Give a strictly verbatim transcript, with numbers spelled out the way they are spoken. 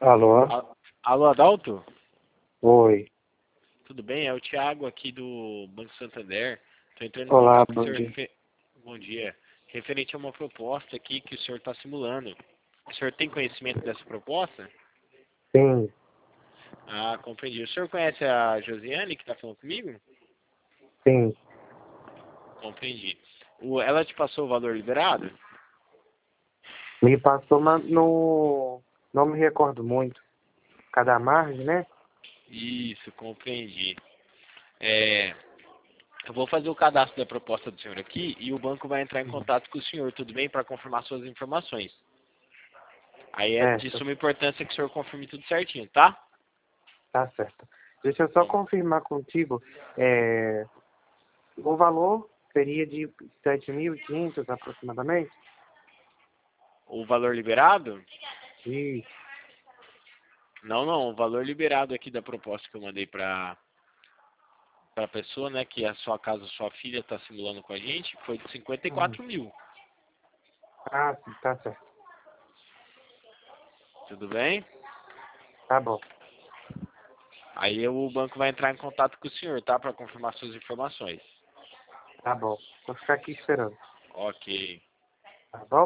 Alô? A- Alô, Adalto? Oi. Tudo bem? É o Thiago aqui do Banco Santander. Estou entrando em Olá, contato com o bom senhor. dia. refe- Bom dia. Referente a uma proposta aqui que o senhor está simulando. O senhor tem conhecimento dessa proposta? Sim, Ah, compreendi. O senhor conhece a Josiane que está falando comigo? sim. Compreendi. O- ela te passou o valor liberado? Me passou, mas no... não me recordo muito. Cada margem, né? Isso, compreendi. É, eu vou fazer o cadastro da proposta do senhor aqui e o banco vai entrar em contato com o senhor, tudo bem? Para confirmar suas informações. Aí é de Certo, suma importância que o senhor confirme tudo certinho, tá? tá certo. Deixa eu só Bom, confirmar contigo. É... O valor seria de sete mil e quinhentos aproximadamente? o valor liberado? Isso. Não, não, o valor liberado aqui da proposta que eu mandei para para a pessoa, né, que a sua casa, sua filha está simulando com a gente, foi de cinquenta e Hum. quatro mil. Ah, sim, tá certo. Tudo bem? Tá bom, Aí o banco vai entrar em contato com o senhor, tá? Para confirmar suas informações. tá bom. Vou ficar aqui esperando. Ok. Tá bom?